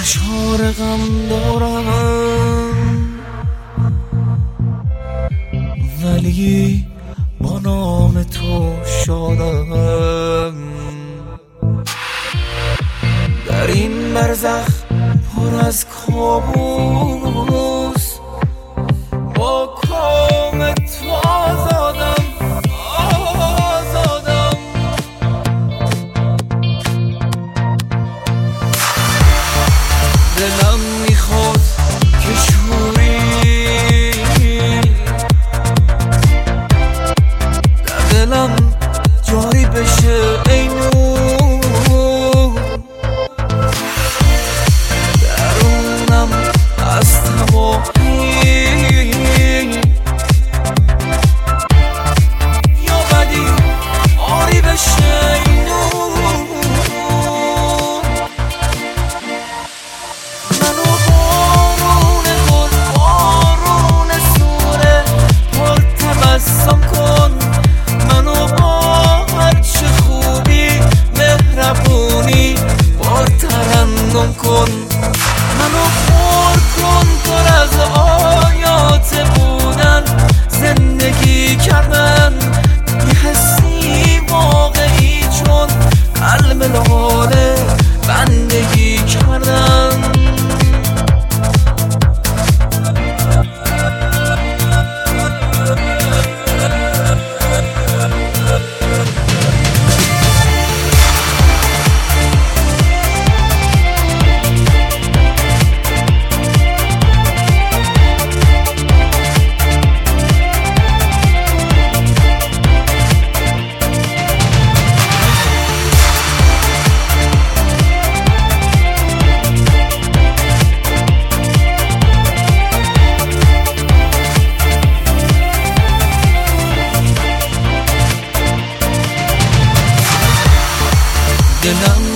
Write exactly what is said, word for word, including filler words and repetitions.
دچار غم دارم، ولی با نام تو شادم. در این برزخ پر از کابوس، با کام تو آزادم آزادم. دلم میخواد که شوری در دلم جاری بشه ای نور، درونم از تباهی یا بدی آری بشه ای نور. منو بارون گل بارون سوره پر تبسم کن، منو با هرچه خوبی مهربونی بار ترنم کن. منو پر کن پر از آیات بودن، زندگی کردن یه حسی واقعی چون قلب لاله بندگی کردن. دلم